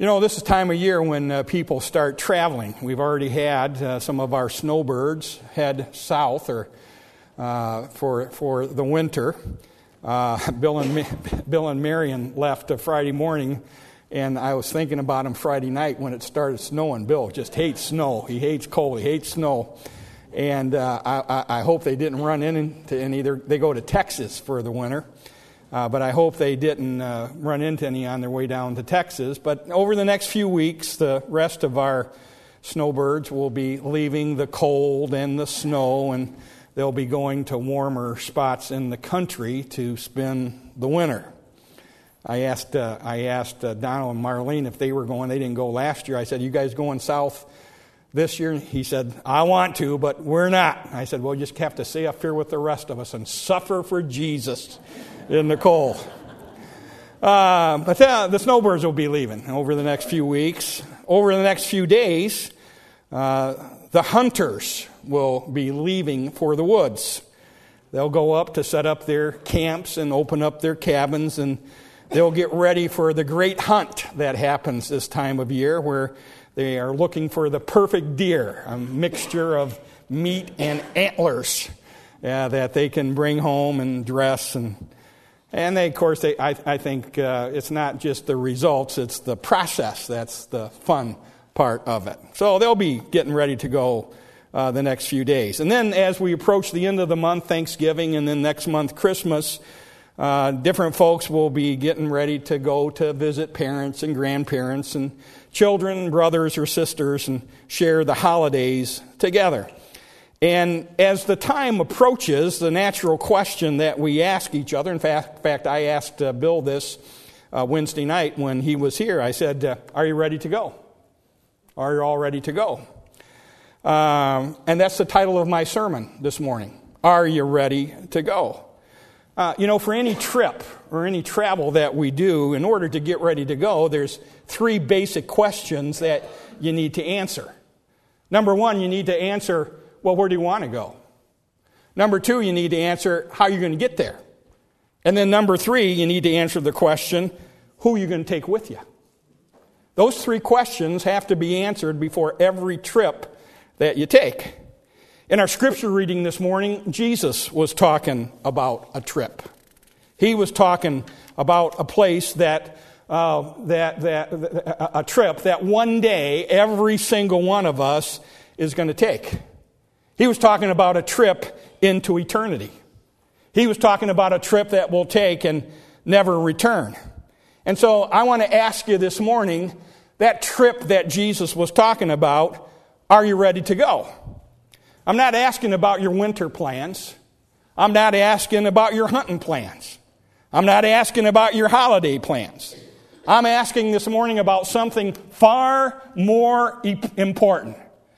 You know, this is time of year when people start traveling. We've already had some of our snowbirds head south or for the winter. Bill and Marion left Friday morning, and I was thinking about him Friday night when it started snowing. Bill just hates snow. He hates cold. He hates snow. And I hope they didn't run into any. They go to Texas for the winter. But I hope they didn't run into any on their way down to Texas. But over the next few weeks, the rest of our snowbirds will be leaving the cold and the snow, and they'll be going to warmer spots in the country to spend the winter. I asked Donald and Marlene if they were going. They didn't go last year. I said, "You guys going south this year?" He said, "I want to, but we're not." I said, "Well, you just have to stay up here with the rest of us and suffer for Jesus in the cold." But the snowbirds will be leaving over the next few weeks. Over the next few days, the hunters will be leaving for the woods. They'll go up to set up their camps and open up their cabins, and they'll get ready for the great hunt that happens this time of year, where they are looking for the perfect deer, a mixture of meat and antlers that they can bring home and dress. And they, of course, I think it's not just the results, it's the process that's the fun part of it. So they'll be getting ready to go the next few days. And then as we approach the end of the month, Thanksgiving, and then next month, Christmas, different folks will be getting ready to go to visit parents and grandparents and children, brothers or sisters, and share the holidays together. And as the time approaches, the natural question that we ask each other, in fact, I asked Bill this Wednesday night when he was here. I said, "Are you ready to go? Are you all ready to go?" And that's the title of my sermon this morning. Are you ready to go? For any trip or any travel that we do, in order to get ready to go, there's three basic questions that you need to answer. Number one, you need to answer, well, where do you want to go? Number two, you need to answer, how are you going to get there? And then number three, you need to answer the question, who are you going to take with you? Those three questions have to be answered before every trip that you take. In our scripture reading this morning, Jesus was talking about a trip. He was talking about a place a trip that one day every single one of us is going to take. He was talking about a trip into eternity. He was talking about a trip that we'll take and never return. And so I want to ask you this morning, that trip that Jesus was talking about, are you ready to go? I'm not asking about your winter plans. I'm not asking about your hunting plans. I'm not asking about your holiday plans. I'm asking this morning about something far more important.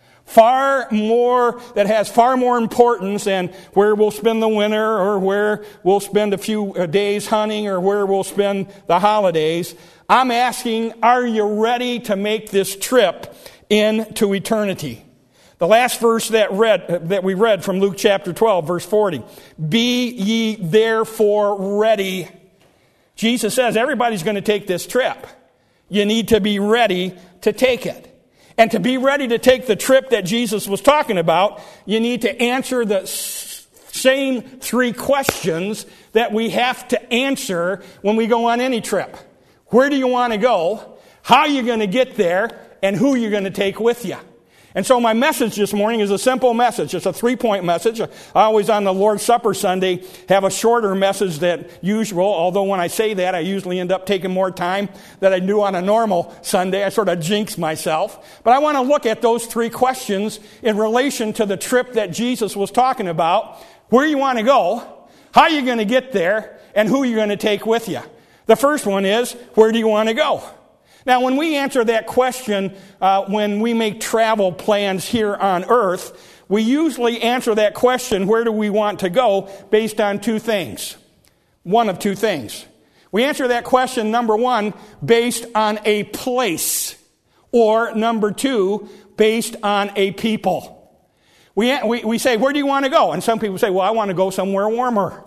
Far more, that has far more importance than where we'll spend the winter or where we'll spend a few days hunting or where we'll spend the holidays. I'm asking, are you ready to make this trip into eternity? The last verse that we read from Luke chapter 12, verse 40. Be ye therefore ready. Jesus says everybody's going to take this trip. You need to be ready to take it. And to be ready to take the trip that Jesus was talking about, you need to answer the same three questions that we have to answer when we go on any trip. Where do you want to go? How are you going to get there? And who are you going to take with you? And so my message this morning is a simple message. It's a 3-point message. I always on the Lord's Supper Sunday have a shorter message than usual, although when I say that, I usually end up taking more time than I do on a normal Sunday. I sort of jinx myself. But I want to look at those three questions in relation to the trip that Jesus was talking about. Where you want to go, how are you going to get there, and who are you going to take with you? The first one is, where do you want to go? Now, when we answer that question, when we make travel plans here on earth, we usually answer that question, where do we want to go, based on two things. One of two things. We answer that question, number one, based on a place, or number two, based on a people. We say, where do you want to go? And some people say, well, I want to go somewhere warmer.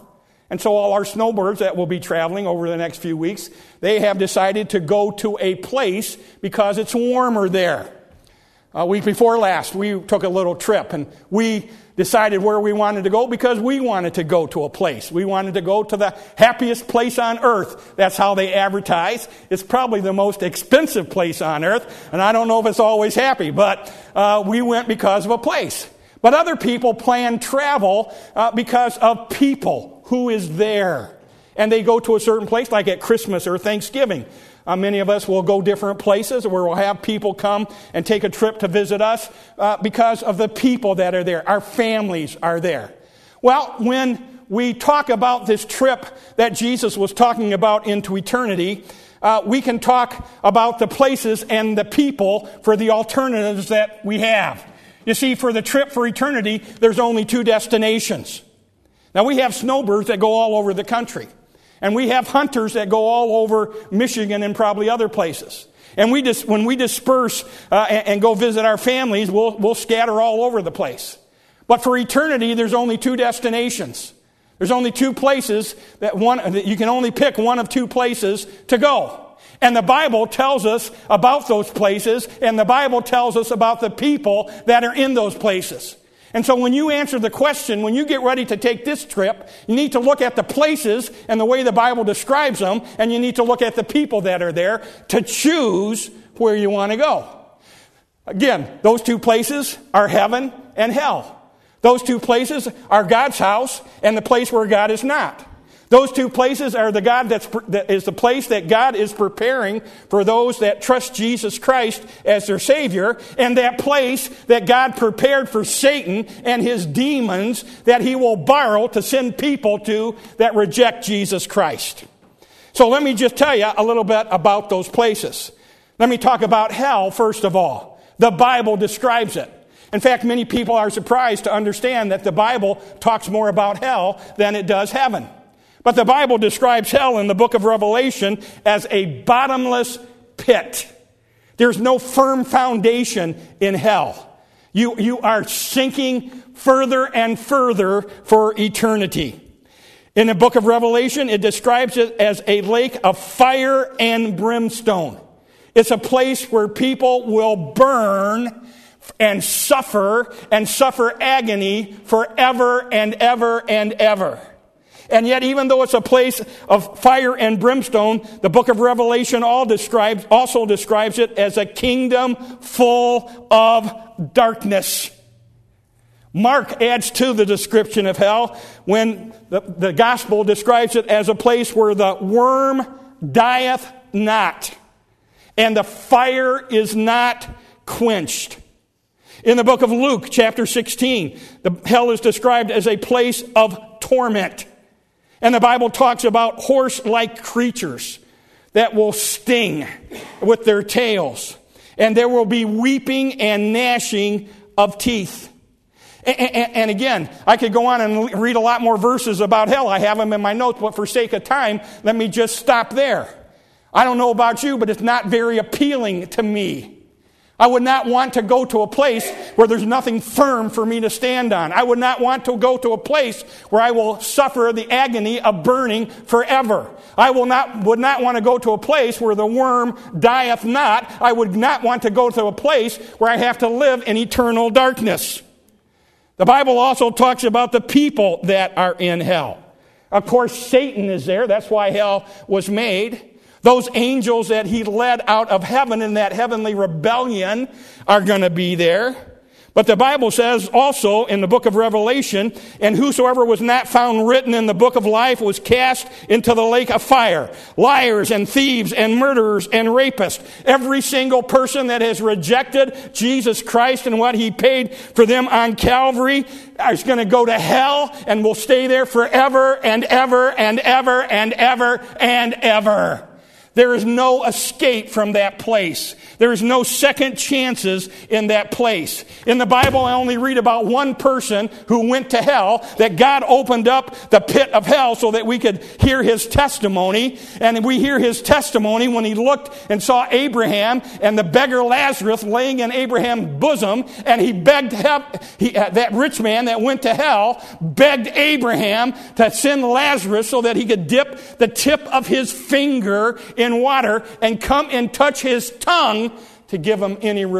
And so all our snowbirds that will be traveling over the next few weeks, they have decided to go to a place because it's warmer there. Week before last, we took a little trip and we decided where we wanted to go because we wanted to go to a place. We wanted to go to the happiest place on earth. That's how they advertise. It's probably the most expensive place on earth, and I don't know if it's always happy, but we went because of a place. But other people plan travel because of people who is there. And they go to a certain place, like at Christmas or Thanksgiving. Many of us will go different places where we'll have people come and take a trip to visit us because of the people that are there. Our families are there. Well, when we talk about this trip that Jesus was talking about into eternity, we can talk about the places and the people for the alternatives that we have. You see, for the trip for eternity, there's only 2 destinations. Now, we have snowbirds that go all over the country. And we have hunters that go all over Michigan and probably other places. And when we disperse and go visit our families, we'll scatter all over the place. But for eternity, there's only 2 destinations. There's only 2 places that you can only pick one of 2 places to go. And the Bible tells us about those places, and the Bible tells us about the people that are in those places. And so when you answer the question, when you get ready to take this trip, you need to look at the places and the way the Bible describes them, and you need to look at the people that are there to choose where you want to go. Again, those 2 places are heaven and hell. Those 2 places are God's house and the place where God is not. Those 2 places are that is the place that God is preparing for those that trust Jesus Christ as their Savior, and that place that God prepared for Satan and his demons that he will borrow to send people to that reject Jesus Christ. So let me just tell you a little bit about those places. Let me talk about hell first of all. The Bible describes it. In fact, many people are surprised to understand that the Bible talks more about hell than it does heaven. But the Bible describes hell in the book of Revelation as a bottomless pit. There's no firm foundation in hell. You are sinking further and further for eternity. In the book of Revelation, it describes it as a lake of fire and brimstone. It's a place where people will burn and suffer agony forever and ever and ever. And yet, even though it's a place of fire and brimstone, the book of Revelation also describes it as a kingdom full of darkness. Mark adds to the description of hell when the gospel describes it as a place where the worm dieth not, and the fire is not quenched. In the book of Luke, chapter 16, the hell is described as a place of torment. And the Bible talks about horse-like creatures that will sting with their tails. And there will be weeping and gnashing of teeth. And again, I could go on and read a lot more verses about hell. I have them in my notes, but for sake of time, let me just stop there. I don't know about you, but it's not very appealing to me. I would not want to go to a place where there's nothing firm for me to stand on. I would not want to go to a place where I will suffer the agony of burning forever. I would not want to go to a place where the worm dieth not. I would not want to go to a place where I have to live in eternal darkness. The Bible also talks about the people that are in hell. Of course, Satan is there. That's why hell was made. Those angels that he led out of heaven in that heavenly rebellion are going to be there. But the Bible says also in the book of Revelation, and whosoever was not found written in the book of life was cast into the lake of fire. Liars and thieves and murderers and rapists. Every single person that has rejected Jesus Christ and what he paid for them on Calvary is going to go to hell and will stay there forever and ever and ever and ever and ever. There is no escape from that place. There is no second chances in that place. In the Bible, I only read about one person who went to hell, that God opened up the pit of hell so that we could hear his testimony. And we hear his testimony when he looked and saw Abraham and the beggar Lazarus laying in Abraham's bosom, and he begged that rich man that went to hell begged Abraham to send Lazarus so that he could dip the tip of his finger in water and come and touch his tongue to give him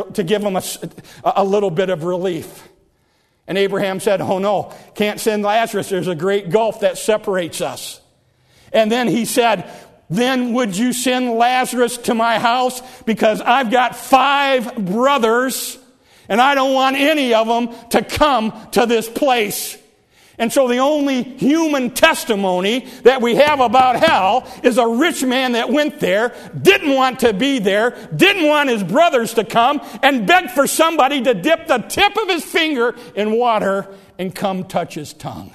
a little bit of relief. And Abraham said, "Oh no, can't send Lazarus. There's a great gulf that separates us." And then he said, "Then would you send Lazarus to my house? Because I've got 5 brothers and I don't want any of them to come to this place." And so the only human testimony that we have about hell is a rich man that went there, didn't want to be there, didn't want his brothers to come, and begged for somebody to dip the tip of his finger in water and come touch his tongue.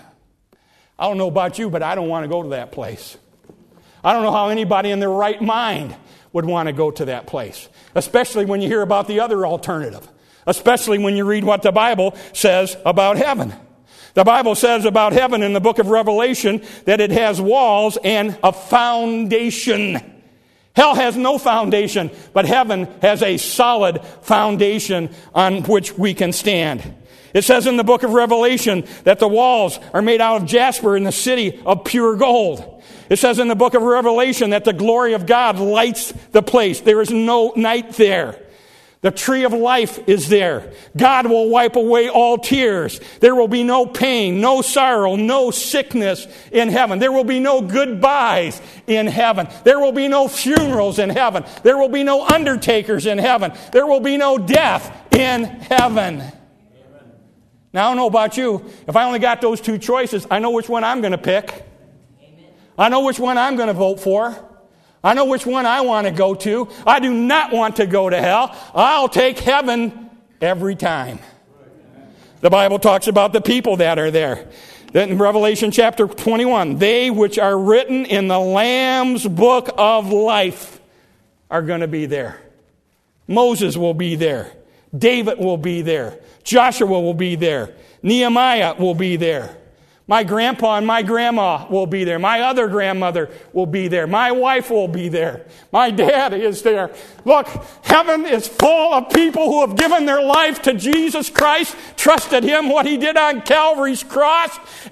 I don't know about you, but I don't want to go to that place. I don't know how anybody in their right mind would want to go to that place, especially when you hear about the other alternative, especially when you read what the Bible says about heaven. The Bible says about heaven in the book of Revelation that it has walls and a foundation. Hell has no foundation, but heaven has a solid foundation on which we can stand. It says in the book of Revelation that the walls are made out of jasper and the city of pure gold. It says in the book of Revelation that the glory of God lights the place. There is no night there. The tree of life is there. God will wipe away all tears. There will be no pain, no sorrow, no sickness in heaven. There will be no goodbyes in heaven. There will be no funerals in heaven. There will be no undertakers in heaven. There will be no death in heaven. Now, I don't know about you. If I only got those 2 choices, I know which one I'm going to pick. I know which one I'm going to vote for. I know which one I want to go to. I do not want to go to hell. I'll take heaven every time. The Bible talks about the people that are there. In Revelation chapter 21, they which are written in the Lamb's book of life are going to be there. Moses will be there. David will be there. Joshua will be there. Nehemiah will be there. My grandpa and my grandma will be there. My other grandmother will be there. My wife will be there. My dad is there. Look, heaven is full of people who have given their life to Jesus Christ, trusted him, what he did on Calvary's cross.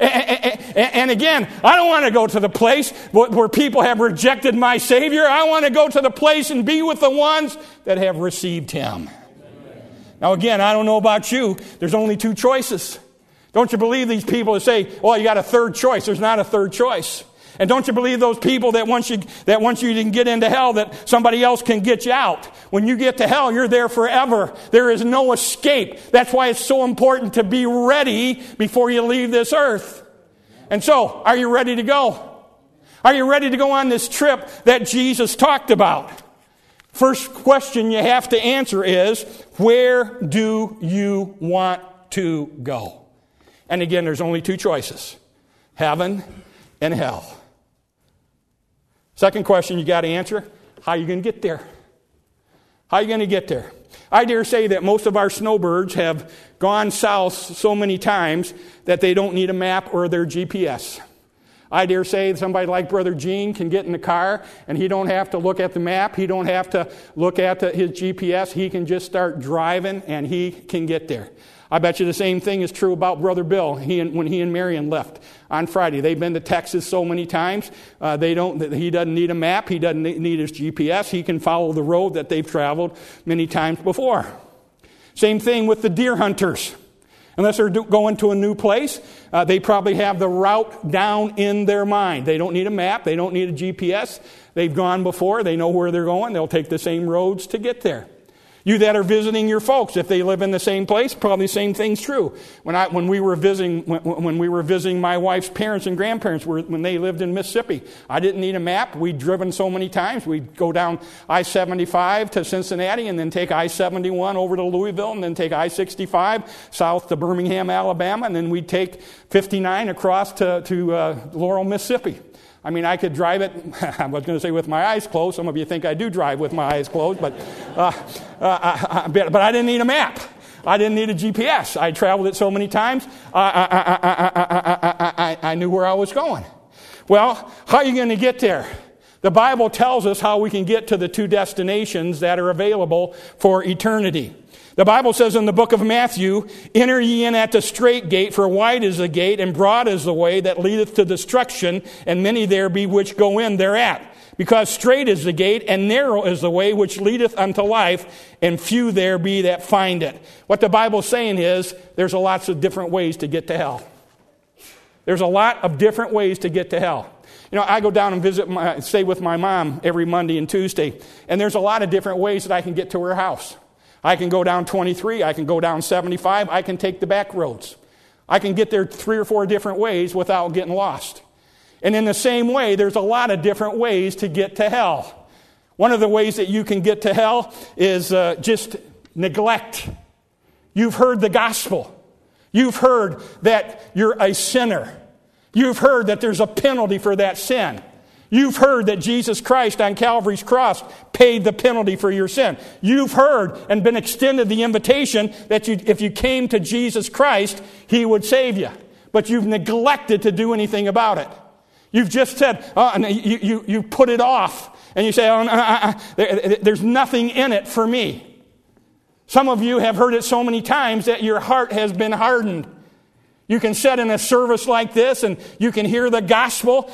And again, I don't want to go to the place where people have rejected my Savior. I want to go to the place and be with the ones that have received him. Now again, I don't know about you. There's only 2 choices. Don't you believe these people that say, "Oh, you got a third choice"? There's not a third choice. And don't you believe those people that once you can get into hell, that somebody else can get you out? When you get to hell, you're there forever. There is no escape. That's why it's so important to be ready before you leave this earth. And so, are you ready to go? Are you ready to go on this trip that Jesus talked about? First question you have to answer is, where do you want to go? And again, there's only 2 choices. Heaven and hell. Second question you got to answer, how are you going to get there? How are you going to get there? I dare say that most of our snowbirds have gone south so many times that they don't need a map or their GPS. I dare say somebody like Brother Gene can get in the car and he don't have to look at the map. He don't have to look at his GPS. He can just start driving and he can get there. I bet you the same thing is true about Brother Bill. When he and Marion left on Friday, they've been to Texas so many times. He doesn't need a map. He doesn't need his GPS. He can follow the road that they've traveled many times before. Same thing with the deer hunters. Unless they're going to a new place, they probably have the route down in their mind. They don't need a map. They don't need a GPS. They've gone before. They know where they're going. They'll take the same roads to get there. You that are visiting your folks, if they live in the same place, probably the same thing's true. When we were visiting my wife's parents and grandparents when they lived in Mississippi, I didn't need a map. We'd driven so many times. We'd go down I-75 to Cincinnati and then take I-71 over to Louisville and then take I-65 south to Birmingham, Alabama, and then we'd take 59 across to Laurel, Mississippi. I mean, I could drive it, I was going to say with my eyes closed. Some of you think I do drive with my eyes closed, but I didn't need a map. I didn't need a GPS. I traveled it so many times, I knew where I was going. Well, how are you going to get there? The Bible tells us how we can get to the two destinations that are available for eternity. The Bible says in the book of Matthew, "Enter ye in at the strait gate, for wide is the gate, and broad is the way that leadeth to destruction, and many there be which go in thereat. Because strait is the gate, and narrow is the way which leadeth unto life, and few there be that find it." What the Bible's saying is, there's lots of different ways to get to hell. There's a lot of different ways to get to hell. You know, I go down and stay with my mom every Monday and Tuesday, and there's a lot of different ways that I can get to her house. I can go down 23, I can go down 75, I can take the back roads. I can get there 3 or 4 different ways without getting lost. And in the same way, there's a lot of different ways to get to hell. One of the ways that you can get to hell is just neglect. You've heard the gospel. You've heard that you're a sinner. You've heard that there's a penalty for that sin. You've heard that Jesus Christ on Calvary's cross paid the penalty for your sin. You've heard and been extended the invitation that if you came to Jesus Christ, He would save you. But you've neglected to do anything about it. You've just said, you put it off. And you say, there's nothing in it for me. Some of you have heard it so many times that your heart has been hardened. You can sit in a service like this and you can hear the gospel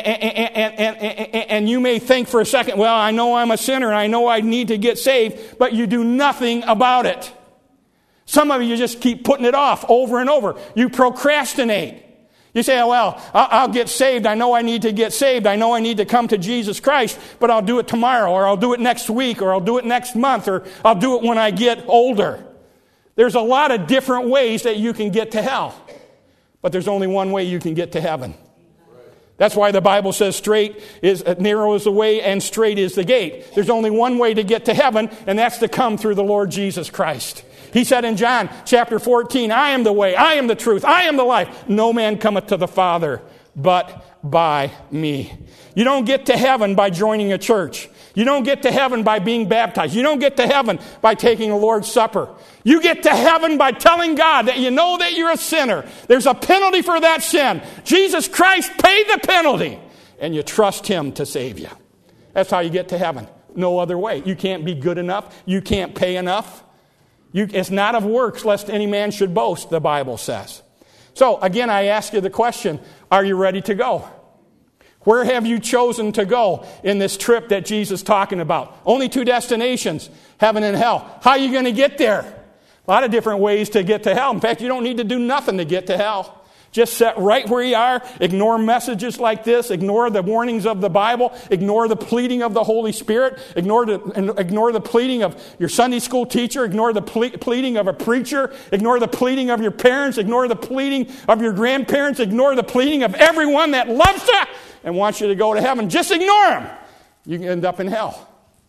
and you may think for a second, well, I know I'm a sinner and I know I need to get saved, but you do nothing about it. Some of you just keep putting it off over and over. You procrastinate. You say, well, I'll get saved. I know I need to get saved. I know I need to come to Jesus Christ, but I'll do it tomorrow, or I'll do it next week, or I'll do it next month, or I'll do it when I get older. There's a lot of different ways that you can get to hell. But there's only one way you can get to heaven. That's why the Bible says narrow is the way and straight is the gate. There's only one way to get to heaven, and that's to come through the Lord Jesus Christ. He said in John chapter 14, I am the way, I am the truth, I am the life. No man cometh to the Father but by me. You don't get to heaven by joining a church. You don't get to heaven by being baptized. You don't get to heaven by taking the Lord's Supper. You get to heaven by telling God that you know that you're a sinner. There's a penalty for that sin. Jesus Christ paid the penalty. And you trust Him to save you. That's how you get to heaven. No other way. You can't be good enough. You can't pay enough. It's not of works lest any man should boast, the Bible says. So, again, I ask you the question, are you ready to go? Where have you chosen to go in this trip that Jesus is talking about? Only 2 destinations, heaven and hell. How are you going to get there? A lot of different ways to get to hell. In fact, you don't need to do nothing to get to hell. Just sit right where you are, ignore messages like this, ignore the warnings of the Bible, ignore the pleading of the Holy Spirit, ignore the pleading of your Sunday school teacher, ignore the pleading of a preacher, ignore the pleading of your parents, ignore the pleading of your grandparents, ignore the pleading of everyone that loves you and wants you to go to heaven. Just ignore them. You can end up in hell.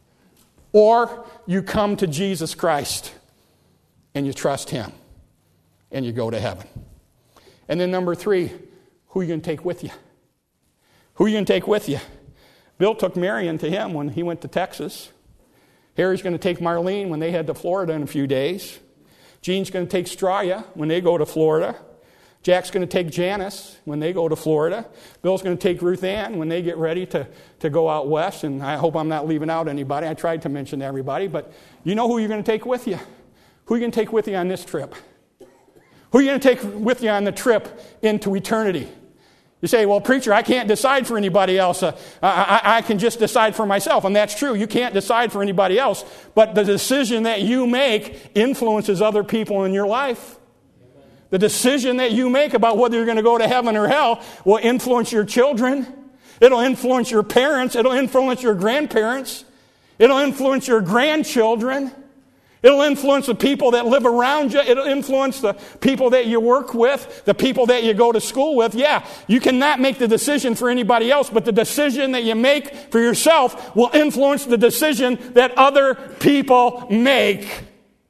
Or you come to Jesus Christ and you trust Him and you go to heaven. And then number 3, who are you going to take with you? Who are you going to take with you? Bill took Marion to him when he went to Texas. Harry's going to take Marlene when they head to Florida in a few days. Jean's going to take Straya when they go to Florida. Jack's going to take Janice when they go to Florida. Bill's going to take Ruth Ann when they get ready to go out west. And I hope I'm not leaving out anybody. I tried to mention everybody. But you know who you're going to take with you. Who are you going to take with you on this trip? Who are you going to take with you on the trip into eternity? You say, well, preacher, I can't decide for anybody else. I can just decide for myself. And that's true. You can't decide for anybody else. But the decision that you make influences other people in your life. The decision that you make about whether you're going to go to heaven or hell will influence your children. It'll influence your parents. It'll influence your grandparents. It'll influence your grandchildren. It'll influence the people that live around you. It'll influence the people that you work with, the people that you go to school with. Yeah, you cannot make the decision for anybody else, but the decision that you make for yourself will influence the decision that other people make.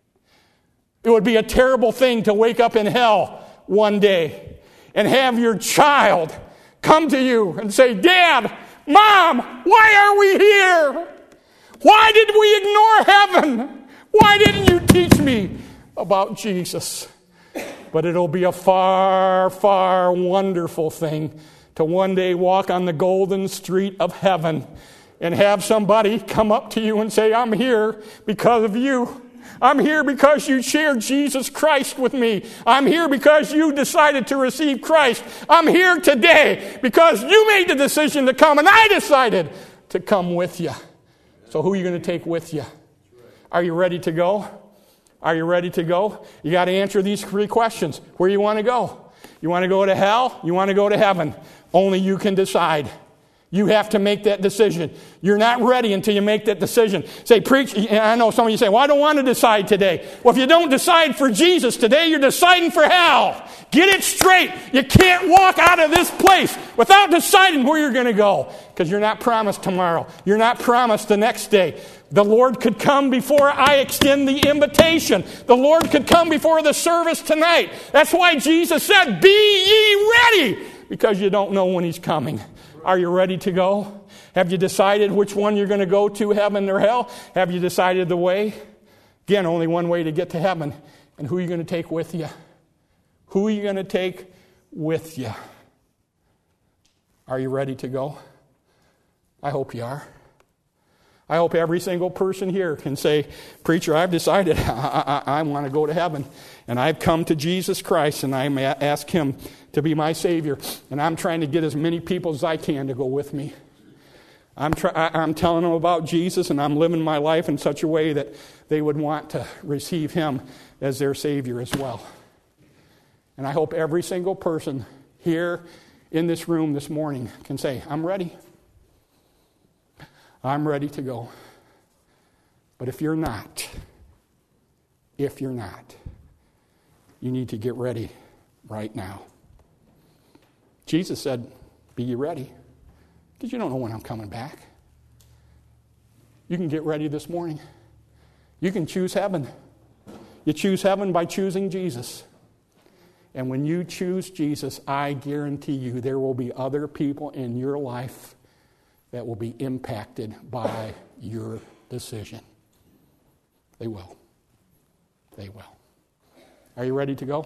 It would be a terrible thing to wake up in hell one day and have your child come to you and say, Dad, Mom, why are we here? Why did we ignore heaven? Why didn't you teach me about Jesus? But it'll be a far, far wonderful thing to one day walk on the golden street of heaven and have somebody come up to you and say, I'm here because of you. I'm here because you shared Jesus Christ with me. I'm here because you decided to receive Christ. I'm here today because you made the decision to come and I decided to come with you. So who are you going to take with you? Are you ready to go? Are you ready to go? You got to answer these 3 questions. Where you want to go? You want to go to hell? You want to go to heaven? Only you can decide. You have to make that decision. You're not ready until you make that decision. Say, preach. I know some of you say, well, I don't want to decide today. Well, if you don't decide for Jesus today, you're deciding for hell. Get it straight. You can't walk out of this place without deciding where you're going to go, because you're not promised tomorrow. You're not promised the next day. The Lord could come before I extend the invitation. The Lord could come before the service tonight. That's why Jesus said, be ye ready, because you don't know when He's coming. Are you ready to go? Have you decided which one you're going to go to, heaven or hell? Have you decided the way? Again, only one way to get to heaven. And who are you going to take with you? Who are you going to take with you? Are you ready to go? I hope you are. I hope every single person here can say, preacher, I've decided I want to go to heaven. And I've come to Jesus Christ and I ask Him to be my Savior. And I'm trying to get as many people as I can to go with me. I'm telling them about Jesus, and I'm living my life in such a way that they would want to receive Him as their Savior as well. And I hope every single person here in this room this morning can say, I'm ready. I'm ready to go. But if you're not, you need to get ready right now. Jesus said, be ye ready, because you don't know when I'm coming back. You can get ready this morning. You can choose heaven. You choose heaven by choosing Jesus. And when you choose Jesus, I guarantee you there will be other people in your life that will be impacted by your decision. They will. They will. Are you ready to go?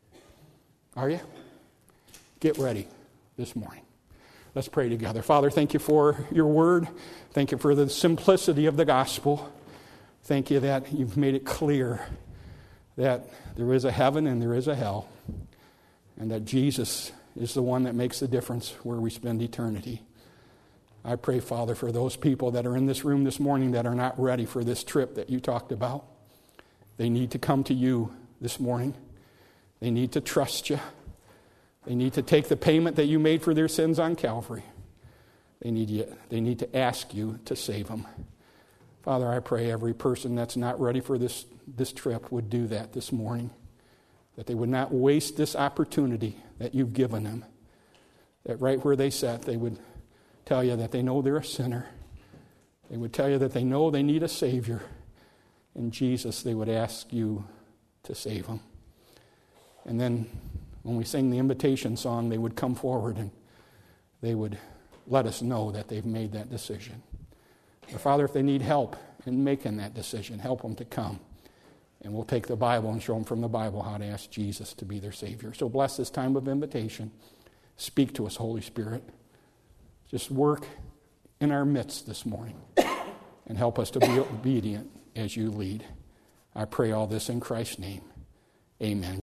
Are you? Get ready this morning. Let's pray together. Father, thank you for your word. Thank you for the simplicity of the gospel. Thank you that you've made it clear that there is a heaven and there is a hell, and that Jesus is the one that makes the difference where we spend eternity. I pray, Father, for those people that are in this room this morning that are not ready for this trip that you talked about. They need to come to you this morning. They need to trust you. They need to take the payment that you made for their sins on Calvary. They need to ask you to save them. Father, I pray every person that's not ready for this trip would do that this morning. That they would not waste this opportunity that you've given them. That right where they sat, they would tell you that they know they're a sinner. They would tell you that they know they need a Savior. And Jesus, they would ask you to save them. And then when we sing the invitation song, they would come forward and they would let us know that they've made that decision. But Father, if they need help in making that decision, help them to come. And we'll take the Bible and show them from the Bible how to ask Jesus to be their Savior. So bless this time of invitation. Speak to us, Holy Spirit. Just work in our midst this morning and help us to be obedient as you lead. I pray all this in Christ's name. Amen.